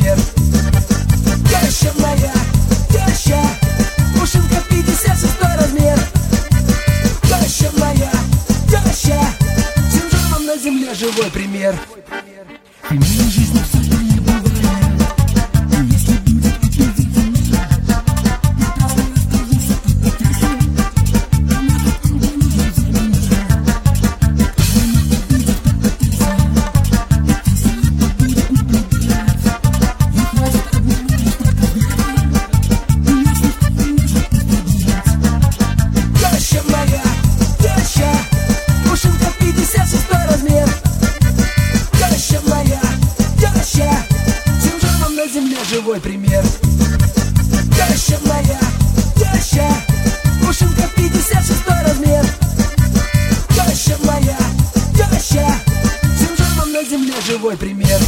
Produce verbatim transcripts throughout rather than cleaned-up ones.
пример. Теща моя, теща, пушинка пятьдесят шестой размер. Теща моя, теща, синдром на земле живой пример. В моей жизни все, что не бывает, и если будет опять за я просто останусь под потрясен. Она так много нужна за меня. Она будет под потрясен. Если это будет наблюдать, не хватит одной лишь проказать. И если что-то может повторить. Теща моя, теща, пушинка пятьдесят шестой размер. Теща моя, теща, синдром на земле живой пример. Теща моя, теща, пушинка пятьдесят шестой размер. Теща моя, теща, синдром на земле живой пример.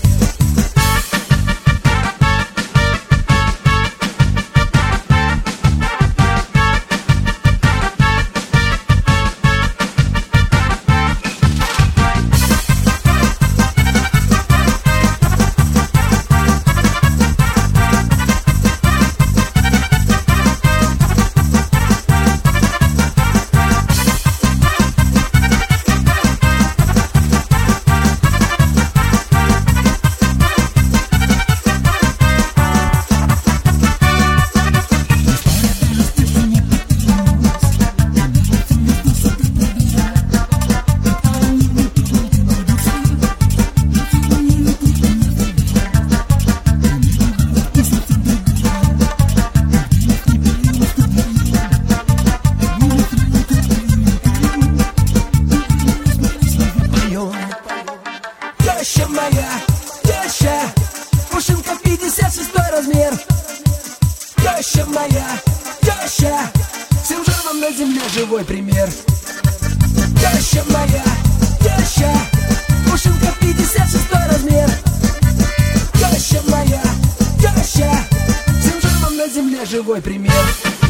Теща моя, теща, пушинка пятьдесят шестой размер. Теща моя, теща, синдром на земле живой пример. Теща моя, теща, пушинка пятьдесят шестой размер. Теща моя, теща, синдром на земле живой пример.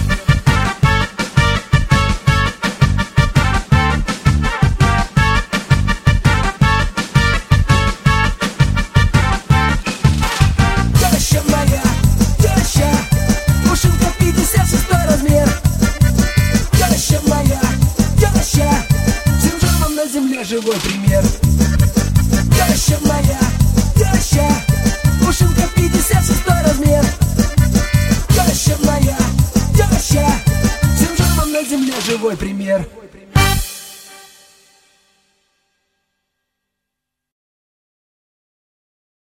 Теща моя, теща, пушинка пятьдесят шестой размер. Теща моя, теща, синдром на земле живой пример. Теща моя, теща, пушинка пятьдесят шестой размер. Теща моя, теща, синдром на земле живой пример.